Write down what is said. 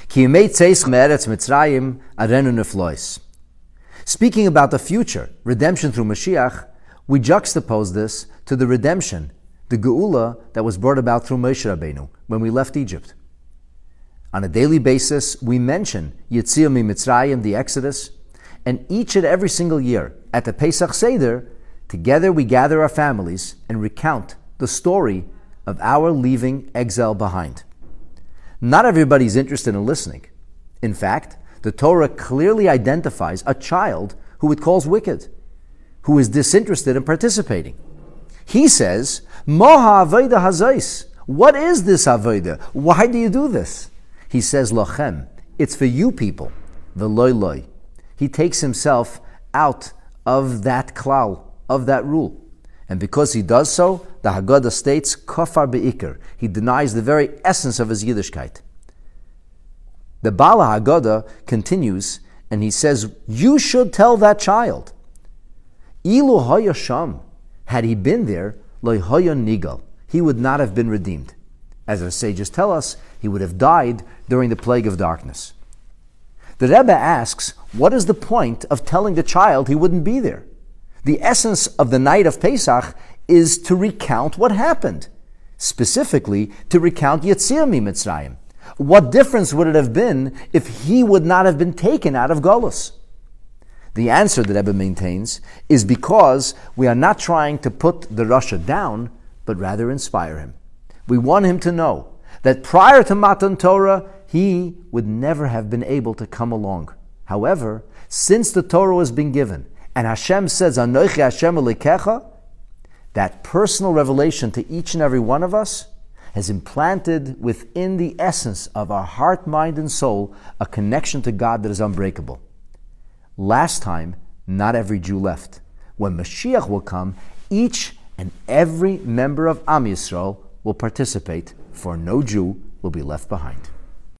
Speaking about the future, redemption through Mashiach, we juxtapose this to the redemption, the Geula that was brought about through Moshe Rabbeinu when we left Egypt. On a daily basis, we mention Yetziah Mitzrayim, the Exodus, and each and every single year at the Pesach Seder, together we gather our families and recount the story of our leaving exile behind. Not everybody is interested in listening. In fact, the Torah clearly identifies a child who it calls wicked, who is disinterested in participating. He says, Moha Avodah Hazais. What is this Avodah? Why do you do this? He says, Lochem. It's for you people. V'loi loi. He takes himself out of that klal, of that rule. And because he does so, the Haggadah states, Kofar be'ikr. He denies the very essence of his Yiddishkeit. The Baal Haggadah continues, and he says, you should tell that child. Ilu haya sham. Had he been there, lo haya nigal. He would not have been redeemed. As our sages tell us, he would have died during the plague of darkness. The Rebbe asks, what is the point of telling the child he wouldn't be there? The essence of the night of Pesach is to recount what happened, specifically to recount Yetziah Mitzrayim. What difference would it have been if he would not have been taken out of Golus? The answer that Rebbe maintains is because we are not trying to put the Rasha down, but rather inspire him. We want him to know that prior to Matan Torah, he would never have been able to come along. However, since the Torah has been given, and Hashem says, Anochi Hashem Elokecha, that personal revelation to each and every one of us has implanted within the essence of our heart, mind, and soul a connection to God that is unbreakable. Last time, not every Jew left. When Mashiach will come, each and every member of Am Yisrael will participate, for no Jew will be left behind.